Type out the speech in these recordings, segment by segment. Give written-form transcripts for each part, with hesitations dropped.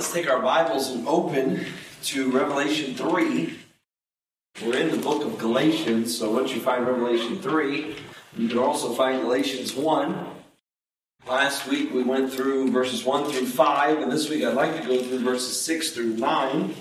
let's take our Bibles and open to Revelation 3. We're in the book of Galatians, so once you find Revelation 3, you can also find Galatians 1. Last week we went through verses 1 through 5, and this week I'd like to go through verses 6 through 9.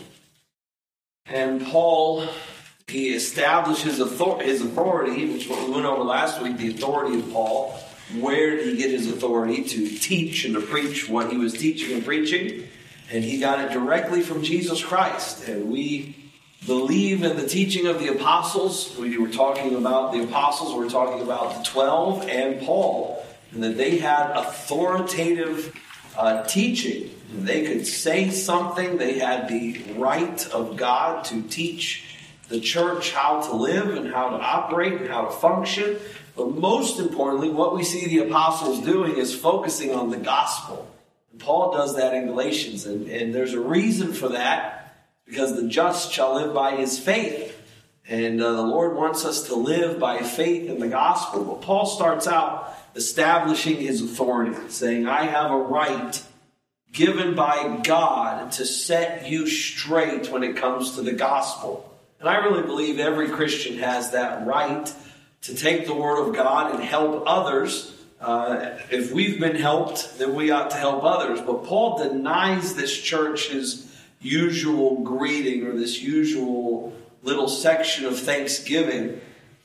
And Paul, he establishes his authority, which is what we went over last week, the authority of Paul. Where did he get his authority to teach and to preach what he was teaching and preaching? And he got it directly from Jesus Christ. And we believe in the teaching of the apostles. We were talking about the apostles. We're talking about the 12 and Paul. And that they had authoritative teaching. They could say something. They had the right of God to teach the church how to live and how to operate and how to function. But most importantly, what we see the apostles doing is focusing on the gospel. And Paul does that in Galatians. And there's a reason for that, because the just shall live by his faith. And the Lord wants us to live by faith in the gospel. But Paul starts out establishing his authority, saying, I have a right given by God to set you straight when it comes to the gospel. And I really believe every Christian has that right to take the word of God and help others. If we've been helped, then we ought to help others. But Paul denies this church's usual greeting or this usual little section of thanksgiving.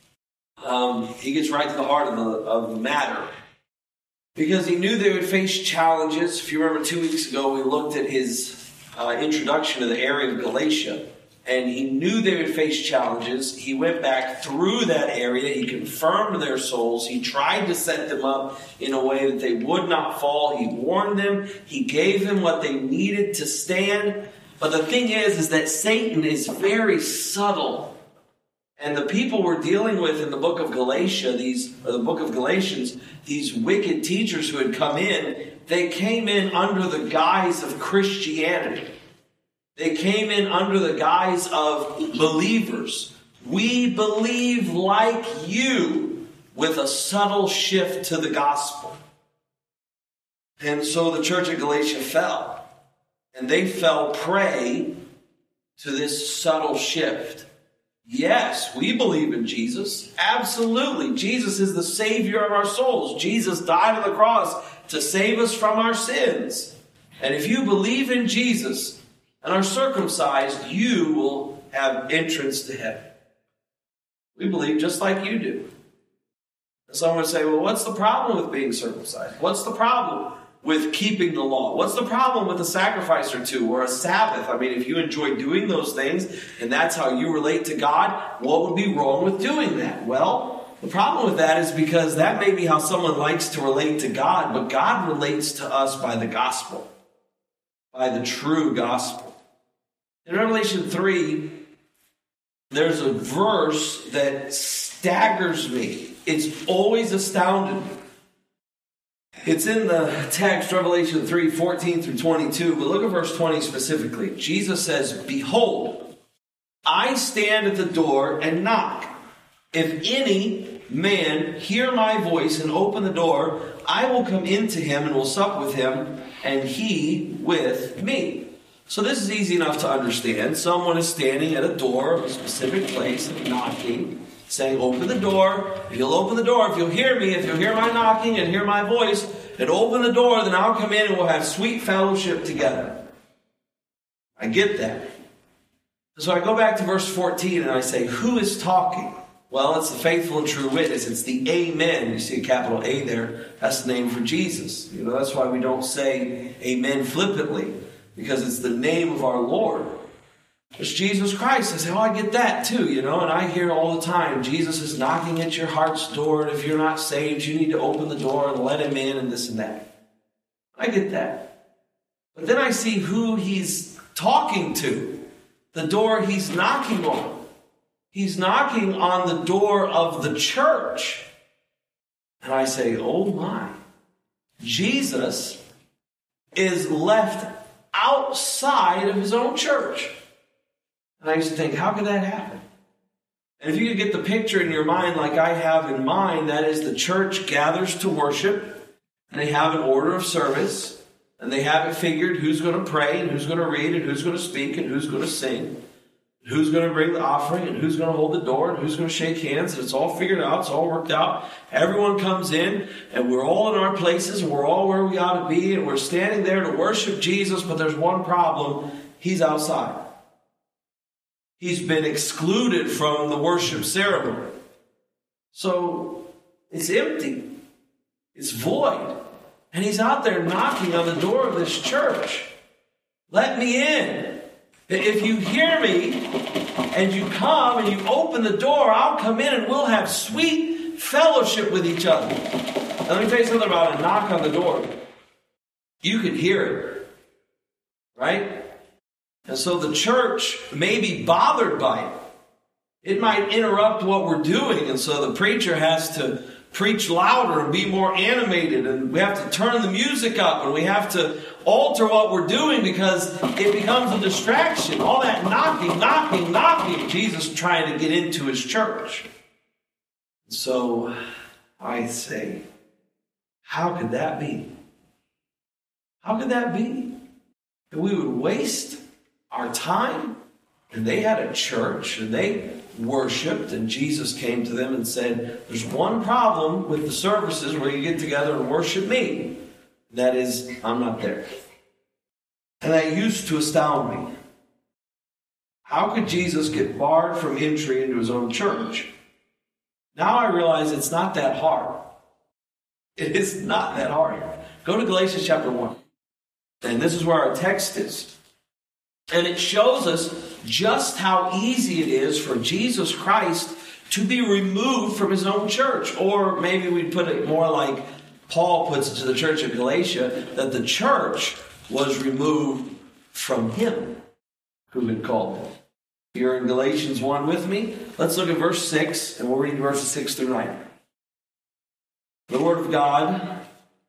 He gets right to the heart of the matter. Because he knew they would face challenges. If you remember 2 weeks ago, we looked at his introduction to the area of Galatia. And he knew they would face challenges. He went back through that area. He confirmed their souls. He tried to set them up in a way that they would not fall. He warned them. He gave them what they needed to stand. But the thing is that Satan is very subtle. And the people we're dealing with in the book of Galatians, these wicked teachers who had come in, they came in under the guise of Christianity. They came in under the guise of believers. We believe like you, with a subtle shift to the gospel. And so the church of Galatia fell. And they fell prey to this subtle shift. Yes, we believe in Jesus. Absolutely. Jesus is the Savior of our souls. Jesus died on the cross to save us from our sins. And if you believe in Jesus and are circumcised, you will have entrance to heaven. We believe just like you do. And someone would say, well, what's the problem with being circumcised? What's the problem with keeping the law? What's the problem with a sacrifice or two or a Sabbath? I mean, if you enjoy doing those things and that's how you relate to God, what would be wrong with doing that? Well, the problem with that is because that may be how someone likes to relate to God, but God relates to us by the gospel, by the true gospel. In Revelation 3, there's a verse that staggers me. It's always astounded me. It's in the text, Revelation 3, 14 through 22, but look at verse 20 specifically. Jesus says, behold, I stand at the door and knock. If any man hear my voice and open the door, I will come into him and will sup with him, and he with me. So this is easy enough to understand. Someone is standing at a door of a specific place and knocking, saying, open the door. If you'll open the door, if you'll hear me, if you'll hear my knocking and hear my voice, and open the door, then I'll come in and we'll have sweet fellowship together. I get that. So I go back to verse 14 and I say, who is talking? Well, it's the faithful and true witness. It's the Amen. You see a capital A there. That's the name for Jesus. You know, that's why we don't say Amen flippantly, because it's the name of our Lord. It's Jesus Christ. I say, oh, I get that too, you know, and I hear all the time, Jesus is knocking at your heart's door, and if you're not saved, you need to open the door and let him in and this and that. I get that. But then I see who he's talking to, the door he's knocking on. He's knocking on the door of the church. And I say, oh my, Jesus is left outside of his own church. And I used to think, how could that happen? And if you could get the picture in your mind like I have in mind, that is the church gathers to worship, and they have an order of service, And they have it figured who's going to pray and who's going to read and who's going to speak and who's going to sing. Who's going to bring the offering and who's going to hold the door and who's going to shake hands. And it's all figured out. It's all worked out. Everyone comes in and we're all in our places and we're all where we ought to be. And we're standing there to worship Jesus. But there's one problem. He's outside. He's been excluded from the worship ceremony. So it's empty. It's void. And he's out there knocking on the door of this church. Let me in. If you hear me and you come and you open the door, I'll come in and we'll have sweet fellowship with each other. Now, let me tell you something about a knock on the door. You can hear it, right? And so the church may be bothered by it. It might interrupt what we're doing, and so the preacher has to preach louder and be more animated, and we have to turn the music up, and we have to alter what we're doing because it becomes a distraction. All that knocking. Jesus trying to get into his church. So I say, how could that be? How could that be? That we would waste our time? And they had a church, and they worshipped, and Jesus came to them and said, there's one problem with the services where you get together and worship me. That is, I'm not there. And that used to astound me. How could Jesus get barred from entry into his own church? Now I realize it's not that hard. It is not that hard. Go to Galatians chapter 1. And this is where our text is. And it shows us just how easy it is for Jesus Christ to be removed from his own church. Or maybe we'd put it more like Paul puts it to the church of Galatia, that the church was removed from him who had called them. You're in Galatians 1 with me. Let's look at verse 6, and we'll read verses 6 through 9. The Word of God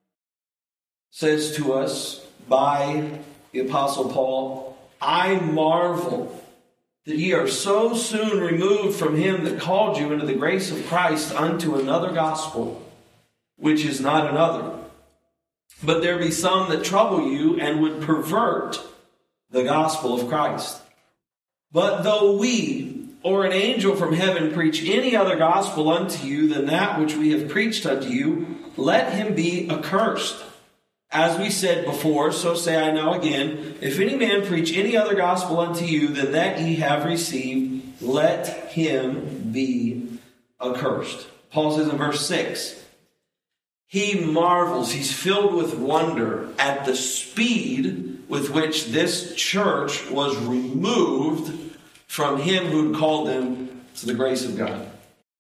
says to us by the Apostle Paul, I marvel that ye are so soon removed from him that called you into the grace of Christ unto another gospel, which is not another. But there be some that trouble you and would pervert the gospel of Christ. But though we or an angel from heaven preach any other gospel unto you than that which we have preached unto you, let him be accursed. As we said before, so say I now again, if any man preach any other gospel unto you than that ye have received, let him be accursed. Paul says in verse 6, he marvels, he's filled with wonder at the speed with which this church was removed from him who called them to the grace of God.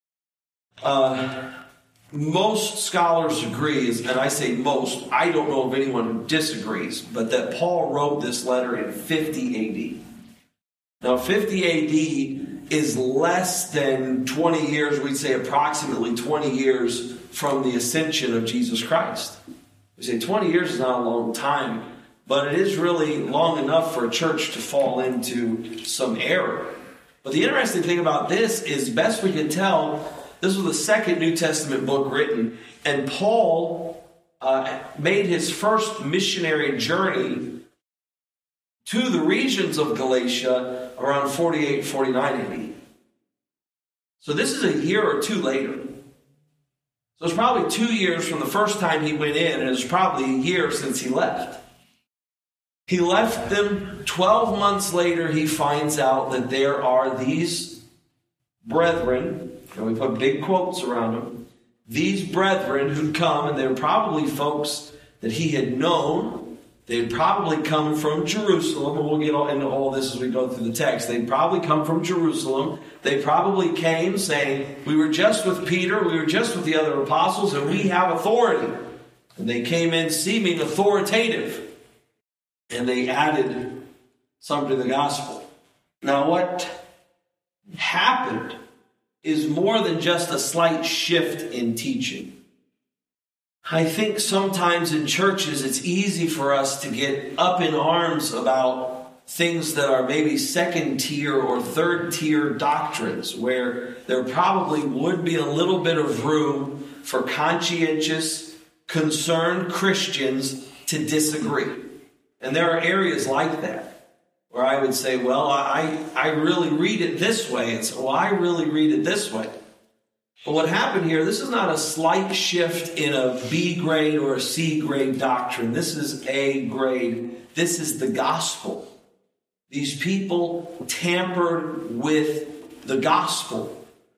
Most scholars agree, and I say most, I don't know of anyone who disagrees, but that Paul wrote this letter in 50 AD. Now, 50 AD is less than 20 years, we'd say approximately 20 years from the ascension of Jesus Christ. We say 20 years is not a long time, but it is really long enough for a church to fall into some error. But the interesting thing about this is, best we can tell, this was the second New Testament book written, and Paul made his first missionary journey to the regions of Galatia around 48, 49 AD. So this is a year or two later. So it's probably 2 years from the first time he went in, and it's probably a year since he left. He left them. 12 months later, he finds out that there are these brethren, and we put big quotes around them, these brethren who'd come, and they were probably folks that he had known. They'd probably come from Jerusalem, and we'll get into all this as we go through the text. They'd probably come from Jerusalem. They probably came saying, we were just with Peter, we were just with the other apostles, and we have authority. And they came in seeming authoritative. And they added something to the gospel. Now, what happened is more than just a slight shift in teaching. I think sometimes in churches it's easy for us to get up in arms about things that are maybe second tier or third tier doctrines, where there probably would be a little bit of room for conscientious, concerned Christians to disagree. And there are areas like that where I would say, well, I really read it this way. And so, well, I really read it this way. But what happened here, this is not a slight shift in a B grade or a C grade doctrine. This is A grade. This is the gospel. These people tampered with the gospel.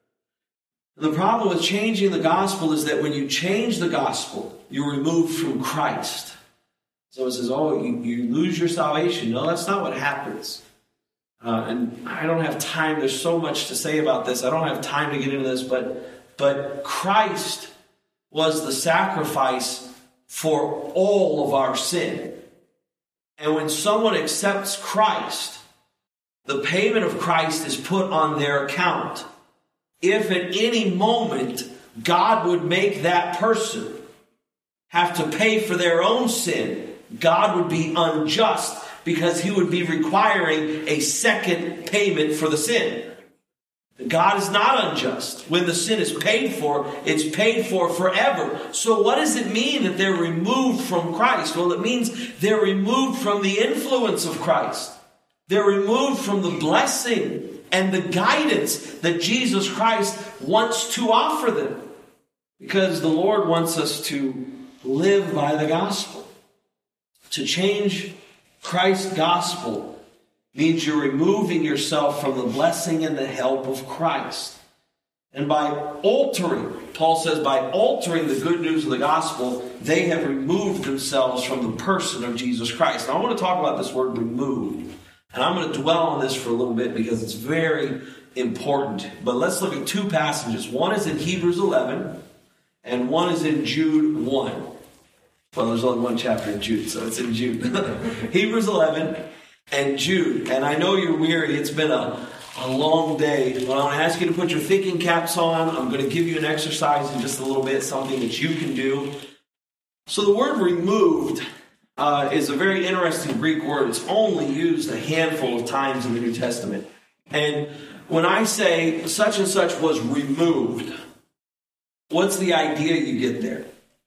The problem with changing the gospel is that when you change the gospel, you're removed from Christ. So it says, oh, you lose your salvation. No, that's not what happens. And I don't have time. There's so much to say about this. I don't have time to get into this, but Christ was the sacrifice for all of our sin. And when someone accepts Christ, the payment of Christ is put on their account. If at any moment God would make that person have to pay for their own sin, God would be unjust because he would be requiring a second payment for the sin. God is not unjust. When the sin is paid for, it's paid for forever. So what does it mean that they're removed from Christ? Well, it means they're removed from the influence of Christ. They're removed from the blessing and the guidance that Jesus Christ wants to offer them. Because the Lord wants us to live by the gospel. To change Christ's gospel means you're removing yourself from the blessing and the help of Christ. And by altering, Paul says, by altering the good news of the gospel, they have removed themselves from the person of Jesus Christ. Now I want to talk about this word removed. And I'm going to dwell on this for a little bit because it's very important. But let's look at two passages. One is in Hebrews 11 and one is in Jude 1. Well, there's only one chapter in Jude, so it's in Jude. Hebrews 11 and Jude. And I know you're weary. It's been a long day. But I want to ask you to put your thinking caps on. I'm going to give you an exercise in just a little bit, something that you can do. So the word removed is a very interesting Greek word. It's only used a handful of times in the New Testament. And when I say such and such was removed, what's the idea you get there?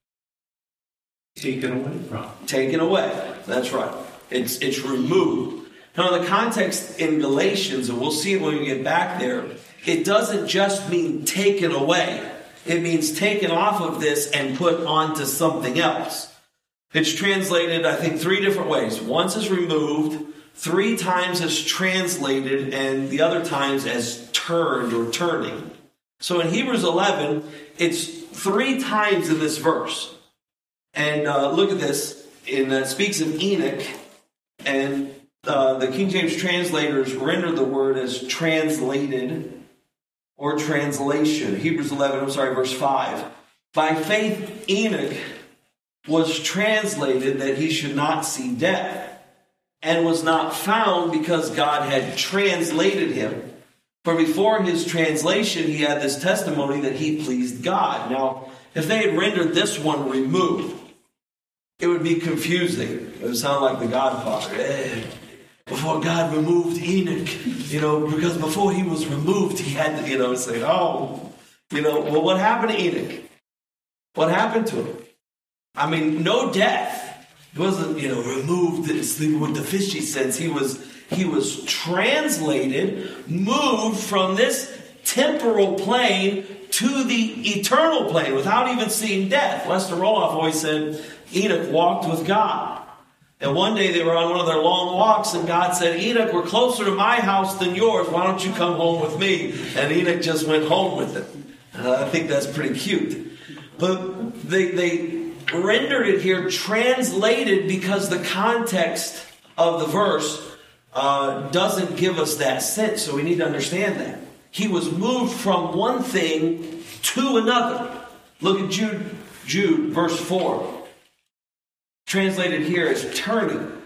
Taken away from. Taken away. That's right. It's removed. Now, in the context in Galatians, and we'll see it when we get back there, it doesn't just mean taken away. It means taken off of this and put onto something else. It's translated, I think, 3 different ways. Once as removed, 3 times as translated, and the other times as turned or turning. So in Hebrews 11, it's 3 times in this verse. And look at this. It speaks of Enoch, and the King James translators render the word as translated or translation. Hebrews 11, verse 5. By faith, Enoch was translated that he should not see death, and was not found because God had translated him. For before his translation, he had this testimony that he pleased God. Now, if they had rendered this one removed, it would be confusing. It would sound like the Godfather. Before God removed Enoch, because before he was removed, he had to, say, well, what happened to Enoch? What happened to him? I mean, no death. He wasn't, removed with the fishy sense. He was translated, moved from this temporal plane to the eternal plane without even seeing death. Lester Roloff always said Enoch walked with God. And one day they were on one of their long walks, and God said, Enoch, we're closer to my house than yours. Why don't you come home with me? And Enoch just went home with him. I think that's pretty cute. But they rendered it here translated because the context of the verse doesn't give us that sense. So we need to understand that. He was moved from one thing to another. Look at Jude, verse 4. Translated here as turning.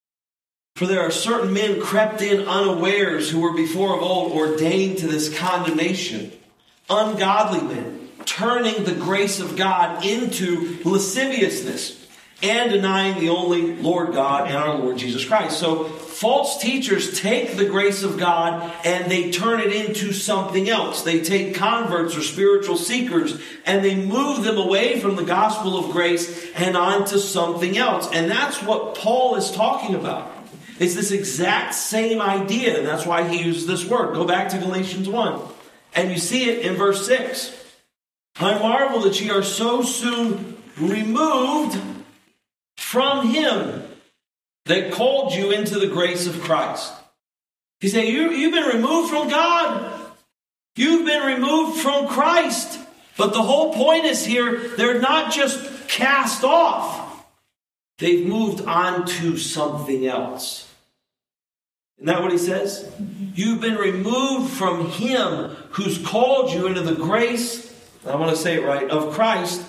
For there are certain men crept in unawares who were before of old ordained to this condemnation. Ungodly men, turning the grace of God into lasciviousness, and denying the only Lord God and our Lord Jesus Christ. So false teachers take the grace of God and they turn it into something else. They take converts or spiritual seekers and they move them away from the gospel of grace and onto something else. And that's what Paul is talking about. It's this exact same idea, and that's why he used this word. Go back to Galatians 1, and you see it in verse 6. I marvel that ye are so soon removed from him that called you into the grace of Christ. He said, you've been removed from God. You've been removed from Christ. But the whole point is here, they're not just cast off. They've moved on to something else. Isn't that what he says? You've been removed from him who's called you into the grace, I want to say it right, of Christ,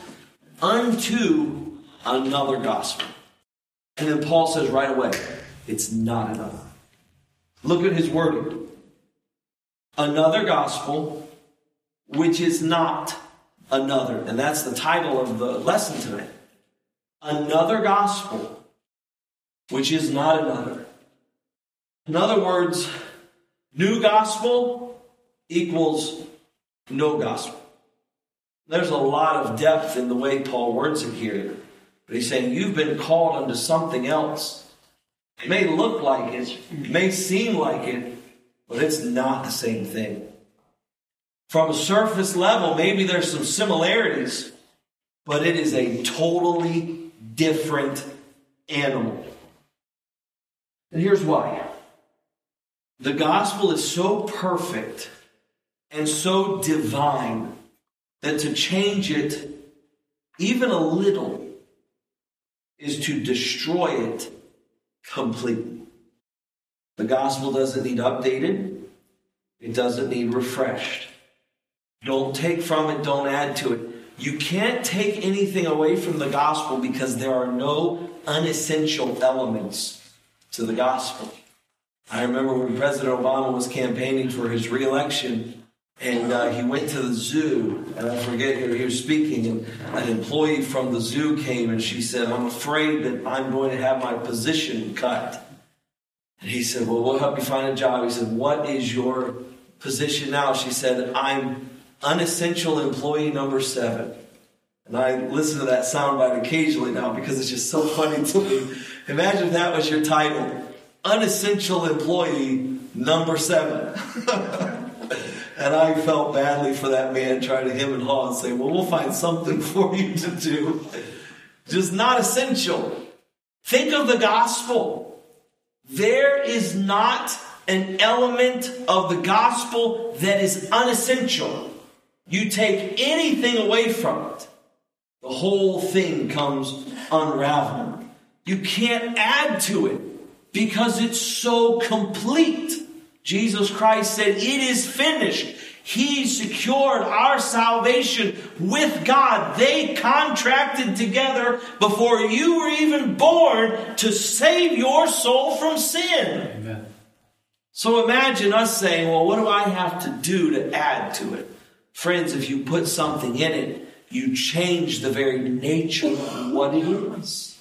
unto another gospel. And then Paul says right away, it's not another. Look at his wording. Another gospel, which is not another. And that's the title of the lesson tonight. Another gospel, which is not another. In other words, new gospel equals no gospel. There's a lot of depth in the way Paul words it here. But he's saying you've been called unto something else. It may look like it, it may seem like it, but it's not the same thing. From a surface level, maybe there's some similarities, but it is a totally different animal. And here's why. The gospel is so perfect and so divine that to change it even a little is to destroy it completely. The gospel doesn't need updated. It doesn't need refreshed. Don't take from it, don't add to it. You can't take anything away from the gospel because there are no unessential elements to the gospel. I remember when President Obama was campaigning for his re-election, and he went to the zoo, and I forget who he was speaking, and an employee from the zoo came, and she said, I'm afraid that I'm going to have my position cut. And he said, well, we'll help you find a job. He said, what is your position now? She said, I'm unessential employee number 7. And I listen to that soundbite occasionally now because it's just so funny to me. Imagine if that was your title. Unessential employee number 7. And I felt badly for that man trying to hem and haw and say, well, we'll find something for you to do. Just not essential. Think of the gospel. There is not an element of the gospel that is unessential. You take anything away from it, the whole thing comes unraveling. You can't add to it because it's so complete. Jesus Christ said, it is finished. He secured our salvation with God. They contracted together before you were even born to save your soul from sin. Amen. So imagine us saying, well, what do I have to do to add to it? Friends, if you put something in it, you change the very nature of what it is.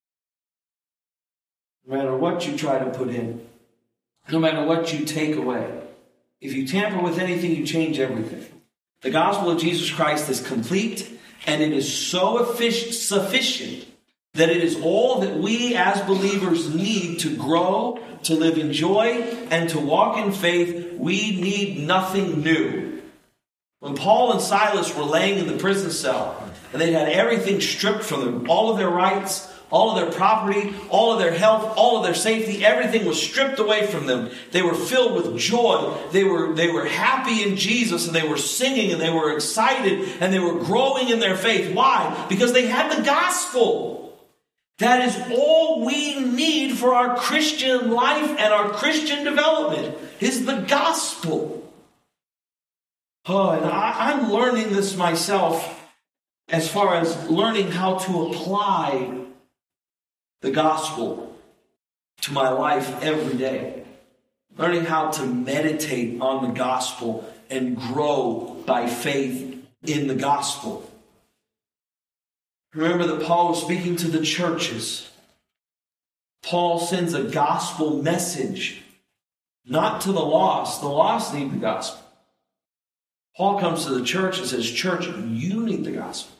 No matter what you try to put in, no matter what you take away, if you tamper with anything, you change everything. The gospel of Jesus Christ is complete, and it is so sufficient that it is all that we as believers need to grow, to live in joy, and to walk in faith. We need nothing new. When Paul and Silas were laying in the prison cell, and they had everything stripped from them, all of their rights, all of their property, all of their health, all of their safety, everything was stripped away from them. They were filled with joy. They were happy in Jesus, and they were singing, and they were excited, and they were growing in their faith. Why? Because they had the gospel. That is all we need for our Christian life and our Christian development, is the gospel. Oh, and I'm learning this myself as far as learning how to apply the gospel to my life every day. Learning how to meditate on the gospel and grow by faith in the gospel. Remember that Paul was speaking to the churches. Paul sends a gospel message, not to the lost. The lost need the gospel. Paul comes to the church and says, church, you need the gospel.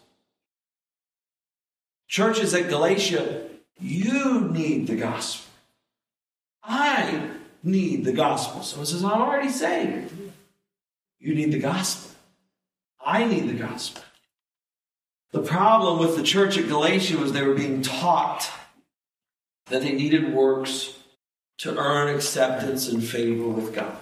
Churches at Galatia, you need the gospel. I need the gospel. Someone says, I'm already saved. You need the gospel. I need the gospel. The problem with the church at Galatia was they were being taught that they needed works to earn acceptance and favor with God.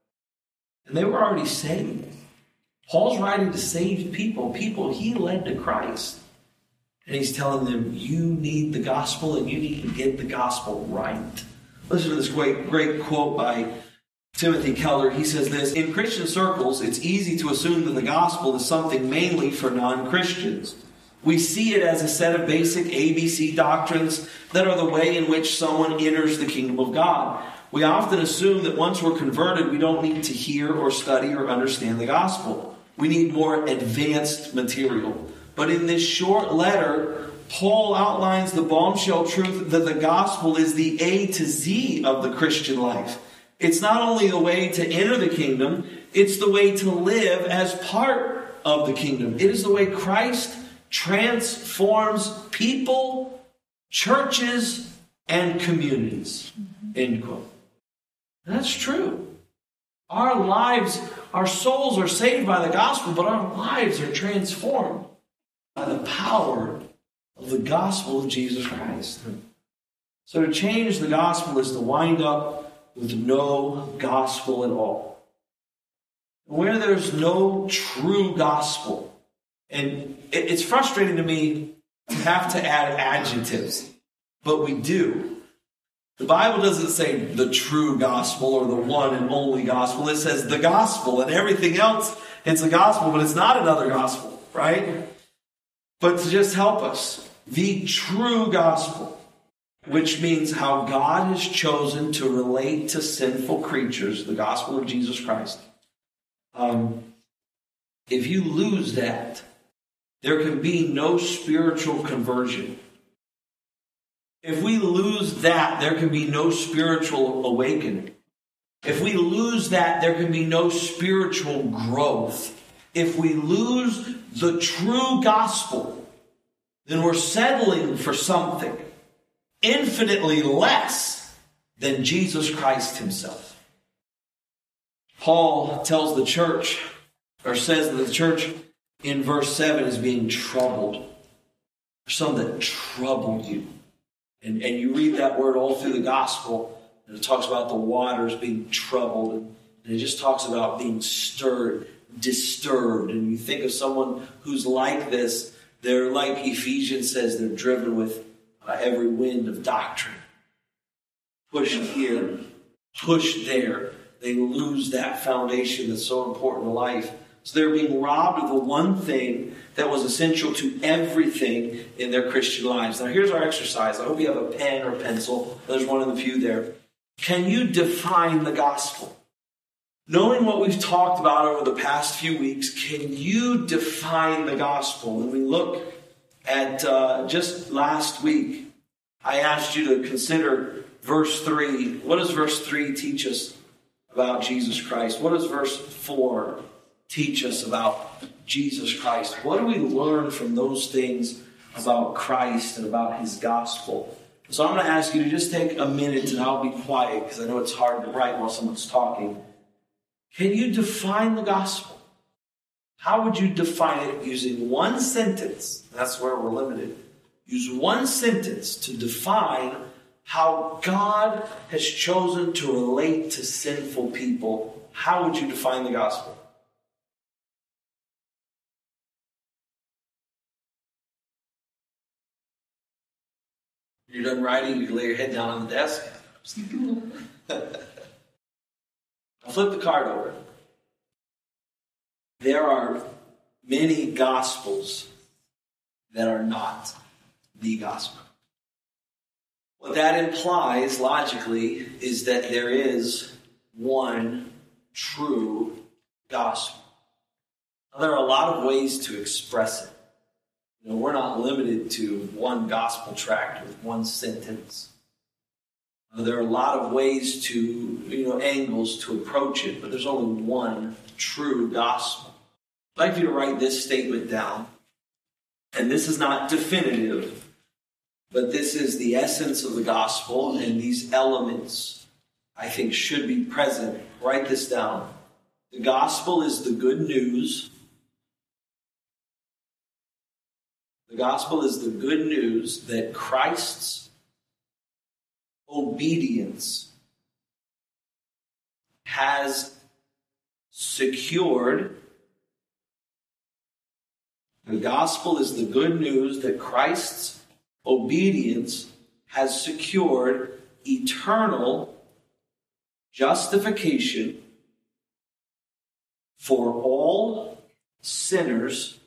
And they were already saved. Paul's writing to saved people he led to Christ. And he's telling them, you need the gospel and you need to get the gospel right. Listen to this great quote by Timothy Keller. He says this: in Christian circles, it's easy to assume that the gospel is something mainly for non-Christians. We see it as a set of basic ABC doctrines that are the way in which someone enters the kingdom of God. We often assume that once we're converted, we don't need to hear or study or understand the gospel. We need more advanced material. But in this short letter, Paul outlines the bombshell truth that the gospel is the A to Z of the Christian life. It's not only the way to enter the kingdom, it's the way to live as part of the kingdom. It is the way Christ transforms people, churches, and communities. End quote. And that's true. Our lives, our souls are saved by the gospel, but our lives are transformed by the power of the gospel of Jesus Christ. So to change the gospel is to wind up with no gospel at all. Where there's no true gospel, and it's frustrating to me to have to add adjectives, but we do. The Bible doesn't say the true gospel or the one and only gospel. It says the gospel, and everything else, it's a gospel, but it's not another gospel, right? But to just help us, the true gospel, which means how God has chosen to relate to sinful creatures, the gospel of Jesus Christ. If you lose that, there can be no spiritual conversion. If we lose that, there can be no spiritual awakening. If we lose that, there can be no spiritual growth. If we lose the true gospel, then we're settling for something infinitely less than Jesus Christ himself. Paul tells the church, or says that the church in verse 7 is being troubled. There's something that troubled you. And you read that word all through the gospel, and it talks about the waters being troubled, and it just talks about being stirred, disturbed. And you think of someone who's like this, they're like Ephesians says, they're driven with every wind of doctrine. Pushed here, pushed there. They lose that foundation that's so important to life. So they're being robbed of the one thing that was essential to everything in their Christian lives. Now here's our exercise. I hope you have a pen or pencil. There's one in the pew there. Can you define the gospel? Knowing what we've talked about over the past few weeks, can you define the gospel? When we look at just last week, I asked you to consider verse 3. What does verse 3 teach us about Jesus Christ? What does verse 4 teach us about Jesus Christ? What do we learn from those things about Christ and about his gospel? So I'm going to ask you to just take a minute, and I'll be quiet because I know it's hard to write while someone's talking. Can you define the gospel? How would you define it using one sentence? That's where we're limited. Use one sentence to define how God has chosen to relate to sinful people. How would you define the gospel? You're done writing, you can lay your head down on the desk. I'll flip the card over. There are many gospels that are not the gospel. What that implies, logically, is that there is one true gospel. Now, there are a lot of ways to express it. We're not limited to one gospel tract with one sentence. There are a lot of ways to, angles to approach it, but there's only one true gospel. I'd like you to write this statement down. And this is not definitive, but this is the essence of the gospel, and these elements, I think, should be present. Write this down. The gospel is the good news. The gospel is the good news that Christ's obedience has secured. The gospel is the good news that Christ's obedience has secured eternal justification for all sinners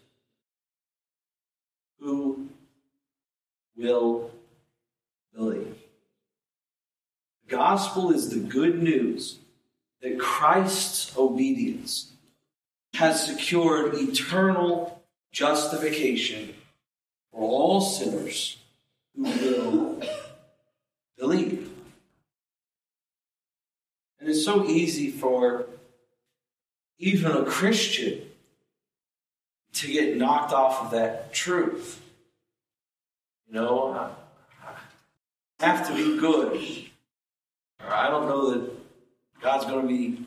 who will believe. The gospel is the good news that Christ's obedience has secured eternal justification for all sinners who will believe. And it's so easy for even a Christian to get knocked off of that truth. I have to be good. Or I don't know that God's going to be,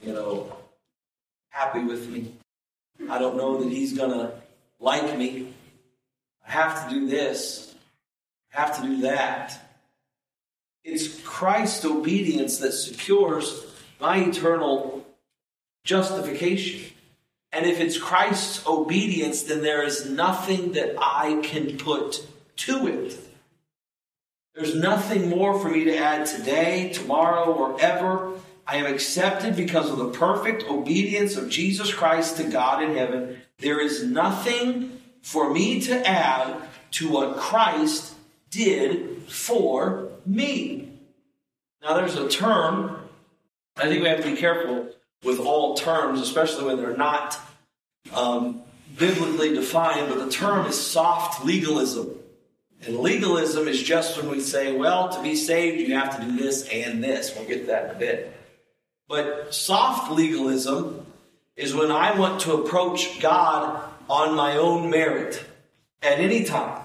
happy with me. I don't know that He's going to like me. I have to do this. I have to do that. It's Christ's obedience that secures my eternal justification. And if it's Christ's obedience, then there is nothing that I can put to it. There's nothing more for me to add today, tomorrow, or ever. I am accepted because of the perfect obedience of Jesus Christ to God in heaven. There is nothing for me to add to what Christ did for me. Now there's a term, I think we have to be careful with all terms, especially when they're not biblically defined, but the term is soft legalism. And legalism is just when we say, well, to be saved, you have to do this and this. We'll get to that in a bit. But soft legalism is when I want to approach God on my own merit at any time.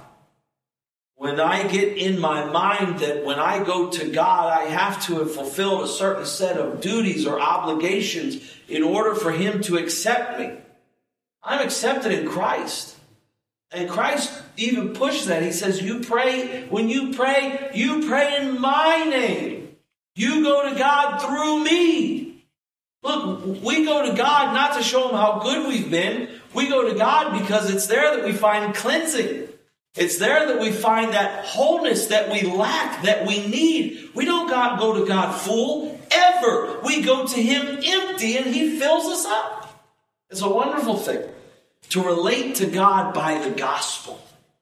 When I get in my mind that when I go to God, I have to have fulfilled a certain set of duties or obligations in order for Him to accept me. I'm accepted in Christ. And Christ even pushed that. He says, when you pray in my name. You go to God through me. Look, we go to God not to show Him how good we've been. We go to God because it's there that we find cleansing. It's there that we find that wholeness that we lack, that we need. We don't go to God full, ever. We go to Him empty and He fills us up. It's a wonderful thing to relate to God by the gospel.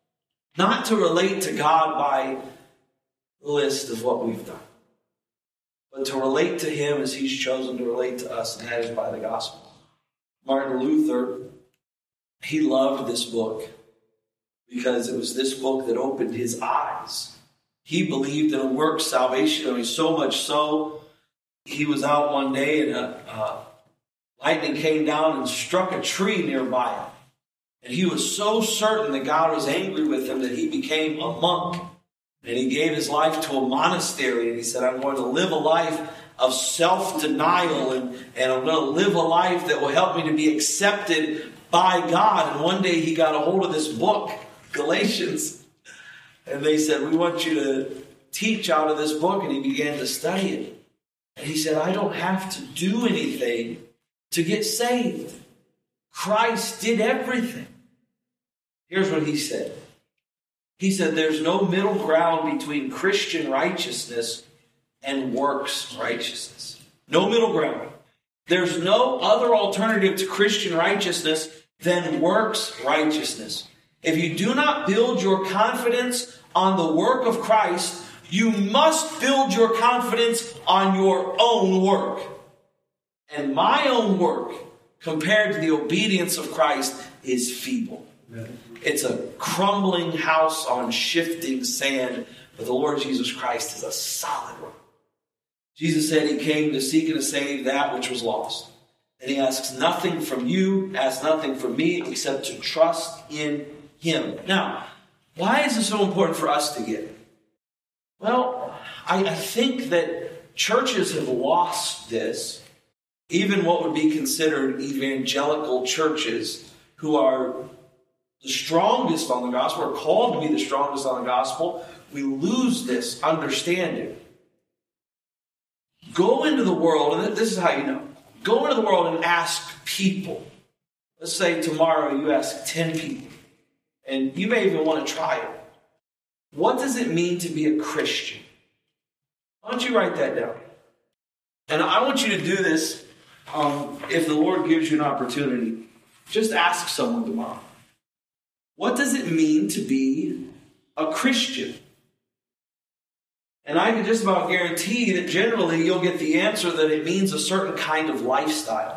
Not to relate to God by the list of what we've done. But to relate to Him as He's chosen to relate to us, and that is by the gospel. Martin Luther, he loved this book because it was this book that opened his eyes. He believed in a work salvation. I mean, so much so, he was out one day and lightning came down and struck a tree nearby him. And he was so certain that God was angry with him that he became a monk. And he gave his life to a monastery. And he said, I'm going to live a life of self-denial. And I'm going to live a life that will help me to be accepted by God. And one day he got a hold of this book, Galatians. And they said, we want you to teach out of this book. And he began to study it. And he said, I don't have to do anything to get saved. Christ did everything. Here's what he said. He said, there's no middle ground between Christian righteousness and works righteousness. No middle ground. There's no other alternative to Christian righteousness than works righteousness. If you do not build your confidence on the work of Christ, you must build your confidence on your own work. And my own work, compared to the obedience of Christ, is feeble. It's a crumbling house on shifting sand, but the Lord Jesus Christ is a solid rock. Jesus said he came to seek and to save that which was lost. And he asks nothing from you, asks nothing from me, except to trust in him. Now, why is it so important for us to get? Well, I think that churches have lost this. Even what would be considered evangelical churches who are the strongest on the gospel, or called to be the strongest on the gospel, we lose this understanding. Go into the world, and this is how you know. Go into the world and ask people. Let's say tomorrow you ask 10 people, and you may even want to try it. What does it mean to be a Christian? Why don't you write that down? And I want you to do this if the Lord gives you an opportunity. Just ask someone tomorrow. What does it mean to be a Christian? And I can just about guarantee that generally you'll get the answer that it means a certain kind of lifestyle.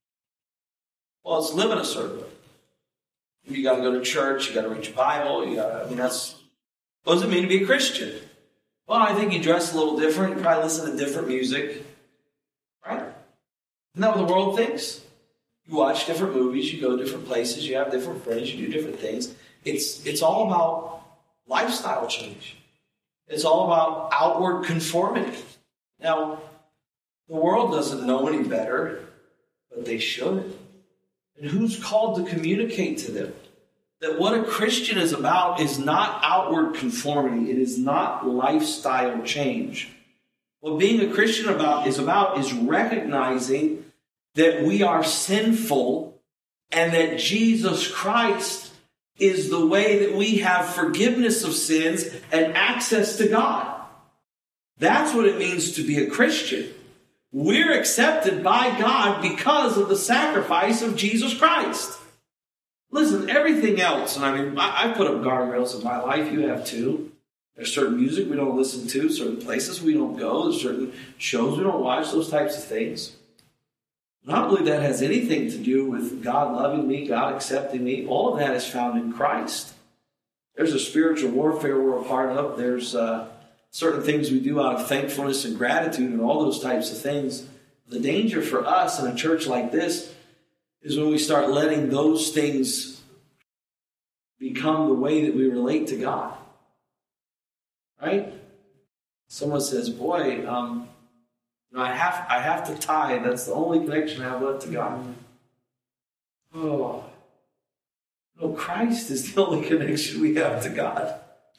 Well, it's living a certain way. You got to go to church, you got to read your Bible, what does it mean to be a Christian? Well, I think you dress a little different, you probably listen to different music, right? Isn't that what the world thinks? You watch different movies, you go different places, you have different friends, you do different things. It's all about lifestyle change. It's all about outward conformity. Now, the world doesn't know any better, but they should. And who's called to communicate to them that what a Christian is about is not outward conformity. It is not lifestyle change. What being a Christian is recognizing that we are sinful and that Jesus Christ is the way that we have forgiveness of sins and access to God. That's what it means to be a Christian. We're accepted by God because of the sacrifice of Jesus Christ. Listen, everything else, and I put up guardrails in my life, you have too. There's certain music we don't listen to, certain places we don't go, there's certain shows we don't watch, those types of things. I don't believe that has anything to do with God loving me, God accepting me. All of that is found in Christ. There's a spiritual warfare we're a part of. There's certain things we do out of thankfulness and gratitude and all those types of things. The danger for us in a church like this is when we start letting those things become the way that we relate to God. Right? Someone says, boy, I have to tithe. That's the only connection I have left to God. Oh. No, Christ is the only connection we have to God.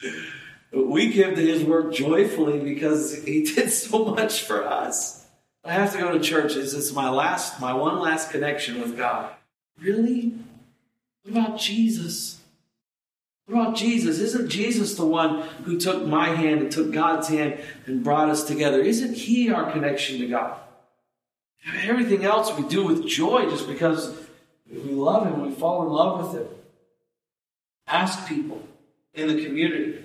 We give to his work joyfully because he did so much for us. I have to go to church. It's my one last connection with God. Really? What about Jesus? What about Jesus? Isn't Jesus the one who took my hand and took God's hand and brought us together? Isn't he our connection to God? Everything else we do with joy just because we love him, we fall in love with him. Ask people in the community,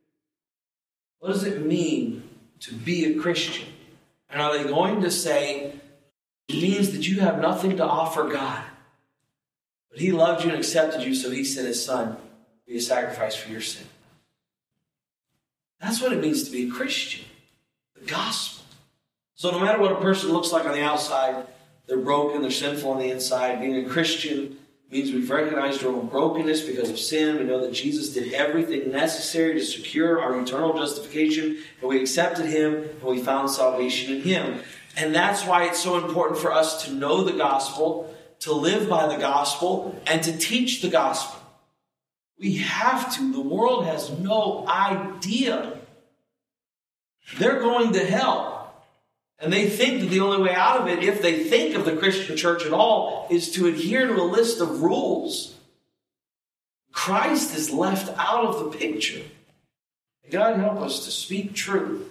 what does it mean to be a Christian? And are they going to say, it means that you have nothing to offer God, but he loved you and accepted you, so he sent his son to be a sacrifice for your sin. That's what it means to be a Christian. The gospel. So no matter what a person looks like on the outside, they're broken, they're sinful on the inside. Being a Christian means we've recognized our own brokenness because of sin. We know that Jesus did everything necessary to secure our eternal justification, and we accepted him, and we found salvation in him. And that's why it's so important for us to know the gospel, to live by the gospel, and to teach the gospel. We have to. The world has no idea. They're going to hell. And they think that the only way out of it, if they think of the Christian church at all, is to adhere to a list of rules. Christ is left out of the picture. May God help us to speak truth.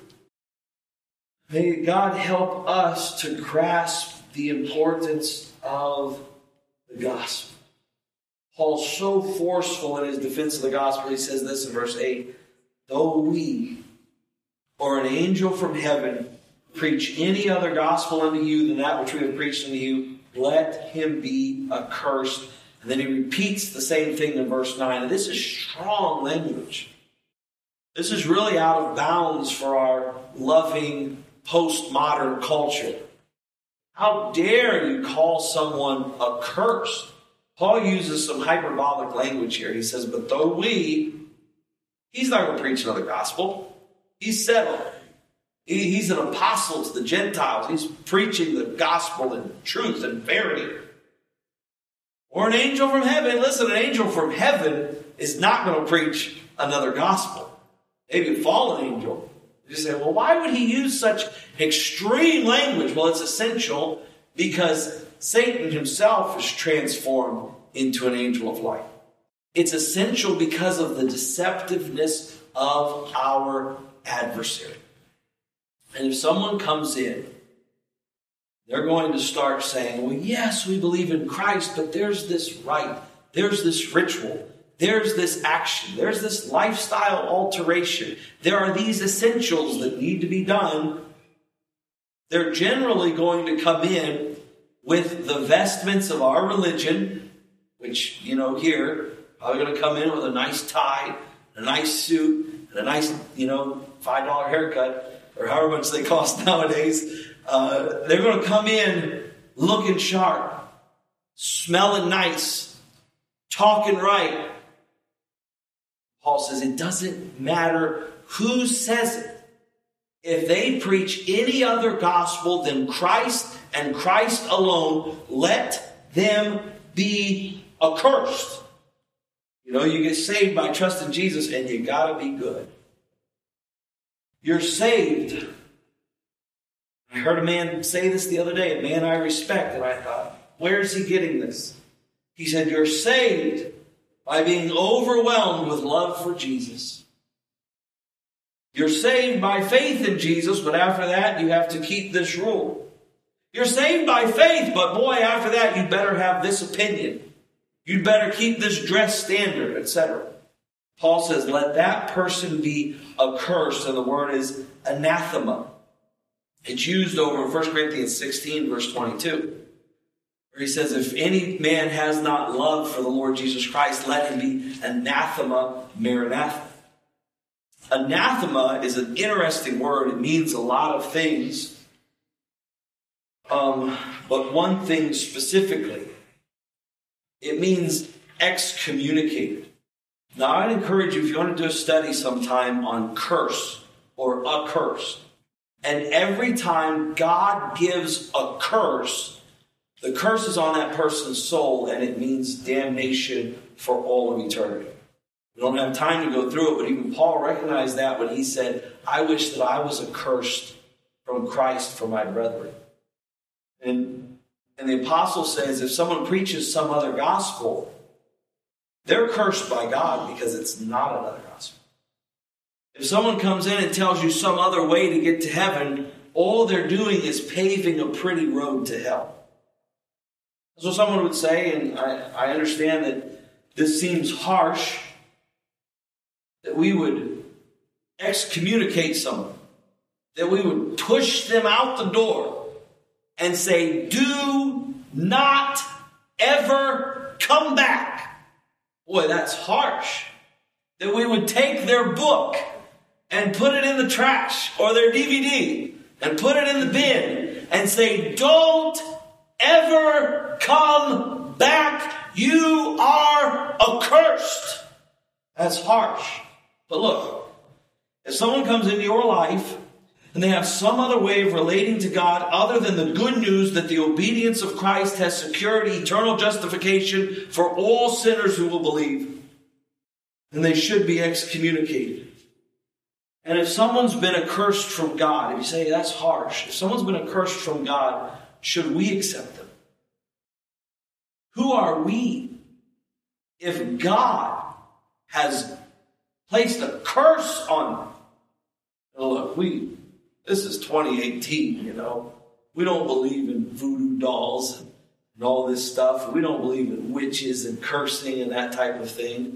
May God help us to grasp the importance of the gospel. Paul's so forceful in his defense of the gospel. He says this in verse 8. Though we, or an angel from heaven, preach any other gospel unto you than that which we have preached unto you, let him be accursed. And then he repeats the same thing in verse 9. And this is strong language. This is really out of bounds for our loving postmodern culture. How dare you call someone accursed? Paul uses some hyperbolic language here. He says, but though he's not going to preach another gospel. He's settled. He's an apostle to the Gentiles. He's preaching the gospel in truth and verity. Or an angel from heaven. Listen, an angel from heaven is not going to preach another gospel. Maybe a fallen angel. You say, well, why would he use such extreme language? Well, it's essential because Satan himself is transformed into an angel of light. It's essential because of the deceptiveness of our adversary. And if someone comes in, they're going to start saying, well, yes, we believe in Christ, but there's this rite, there's this ritual, there's this action, there's this lifestyle alteration. There are these essentials that need to be done. They're generally going to come in with the vestments of our religion, which, here, probably going to come in with a nice tie, a nice suit, and a nice, $5 haircut, or however much they cost nowadays. They're going to come in looking sharp, smelling nice, talking right. Paul says it doesn't matter who says it. If they preach any other gospel than Christ and Christ alone, let them be accursed. You get saved by trusting Jesus, and you got to be good. You're saved. I heard a man say this the other day, a man I respect, and I thought, where is he getting this? He said, you're saved by being overwhelmed with love for Jesus. You're saved by faith in Jesus, but after that, you have to keep this rule. You're saved by faith, but boy, after that, you better have this opinion. You'd better keep this dress standard, etc. Paul says, let that person be accursed, and the word is anathema. It's used over in 1 Corinthians 16, verse 22. Where he says, if any man has not love for the Lord Jesus Christ, let him be anathema maranatha. Anathema is an interesting word. It means a lot of things. But one thing specifically, it means excommunicated. Now, I'd encourage you, if you want to do a study sometime on curse or accursed, and every time God gives a curse, the curse is on that person's soul, and it means damnation for all of eternity. We don't have time to go through it, but even Paul recognized that when he said, I wish that I was accursed from Christ for my brethren. And the apostle says, if someone preaches some other gospel, they're cursed by God because it's not another gospel. If someone comes in and tells you some other way to get to heaven, all they're doing is paving a pretty road to hell. So someone would say, and I understand that this seems harsh, that we would excommunicate someone, that we would push them out the door and say, do not ever come back. Boy, that's harsh. That we would take their book and put it in the trash, or their DVD and put it in the bin and say, don't ever come back. You are accursed. That's harsh. But look, if someone comes into your life and they have some other way of relating to God other than the good news that the obedience of Christ has secured eternal justification for all sinners who will believe, then they should be excommunicated. And if someone's been accursed from God, if you say that's harsh, if someone's been accursed from God, should we accept them? Who are we if God has placed a curse on them? Look, this is 2018, We don't believe in voodoo dolls and all this stuff. We don't believe in witches and cursing and that type of thing.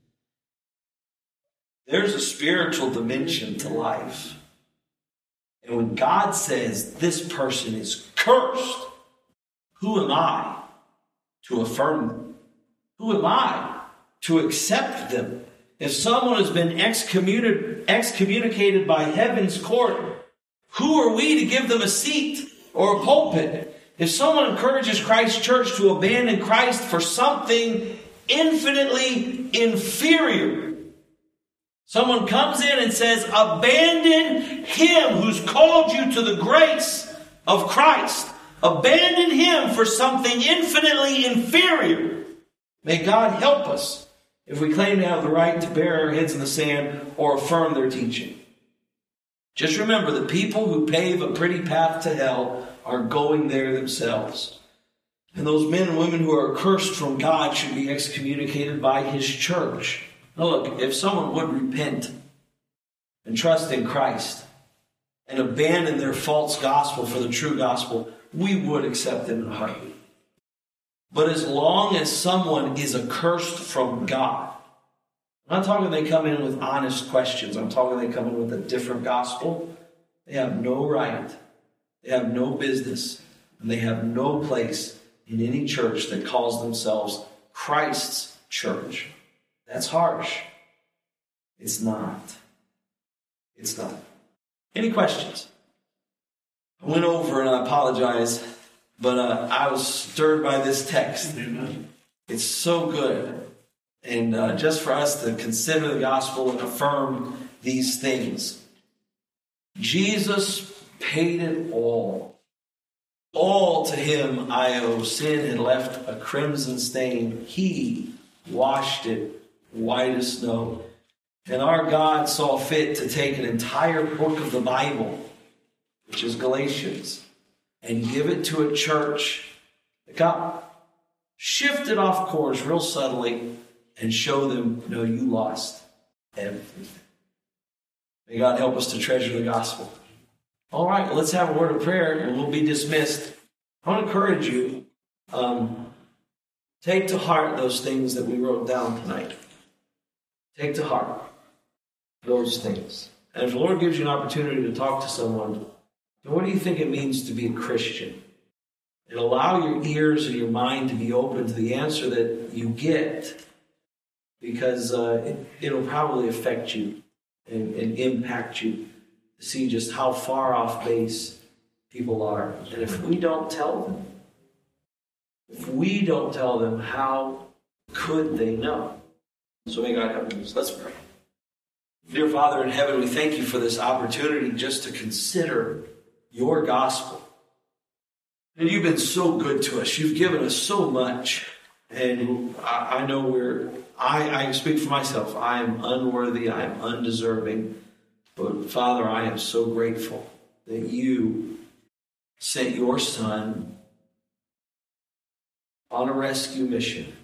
There's a spiritual dimension to life. And when God says this person is cursed, who am I to affirm them? Who am I to accept them? If someone has been excommunicated by heaven's court, who are we to give them a seat or a pulpit? If someone encourages Christ Church to abandon Christ for something infinitely inferior, someone comes in and says, abandon him who's called you to the grace of Christ. Abandon him for something infinitely inferior. May God help us if we claim to have the right to bury our heads in the sand or affirm their teaching. Just remember, the people who pave a pretty path to hell are going there themselves. And those men and women who are accursed from God should be excommunicated by his church. Now look, if someone would repent and trust in Christ and abandon their false gospel for the true gospel, we would accept them in a heartbeat. But as long as someone is accursed from God, I'm not talking they come in with honest questions. I'm talking they come in with a different gospel. They have no right, they have no business, and they have no place in any church that calls themselves Christ's church. That's harsh. It's not. It's not. Any questions? I went over, and I apologize, but I was stirred by this text. Amen. It's so good. And just for us to consider the gospel and affirm these things. Jesus paid it all. All to him I owe. Sin had left a crimson stain. He washed it white as snow. And our God saw fit to take an entire book of the Bible, which is Galatians, and give it to a church that got shifted off course real subtly and show them, no, you lost everything. May God help us to treasure the gospel. All right, well, let's have a word of prayer and we'll be dismissed. I want to encourage you, take to heart those things that we wrote down tonight. Take to heart those things. And if the Lord gives you an opportunity to talk to someone, then what do you think it means to be a Christian? And allow your ears and your mind to be open to the answer that you get, because it'll probably affect you and impact you to see just how far off base people are. And if we don't tell them, how could they know? So may God help us. Let's pray. Dear Father in heaven, we thank you for this opportunity just to consider your gospel. And you've been so good to us. You've given us so much. And I know I speak for myself. I am unworthy. I am undeserving. But Father, I am so grateful that you sent your Son on a rescue mission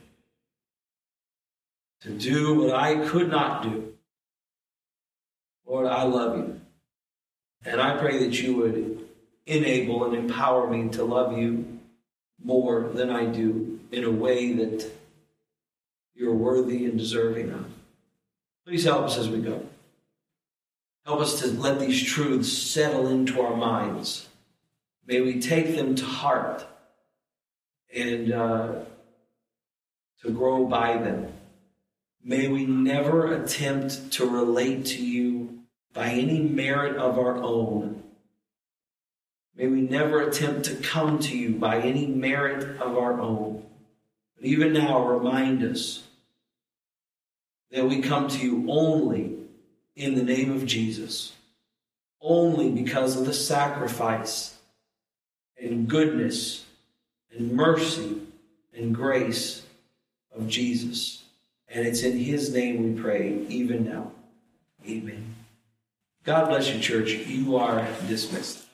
to do what I could not do. Lord, I love you. And I pray that you would enable and empower me to love you more than I do in a way that you're worthy and deserving of. Please help us as we go. Help us to let these truths settle into our minds. May we take them to heart and to grow by them. May we never attempt to relate to you by any merit of our own. May we never attempt to come to you by any merit of our own. But even now, remind us that we come to you only in the name of Jesus. Only because of the sacrifice and goodness and mercy and grace of Jesus. And it's in his name we pray, even now. Amen. God bless you, church. You are dismissed.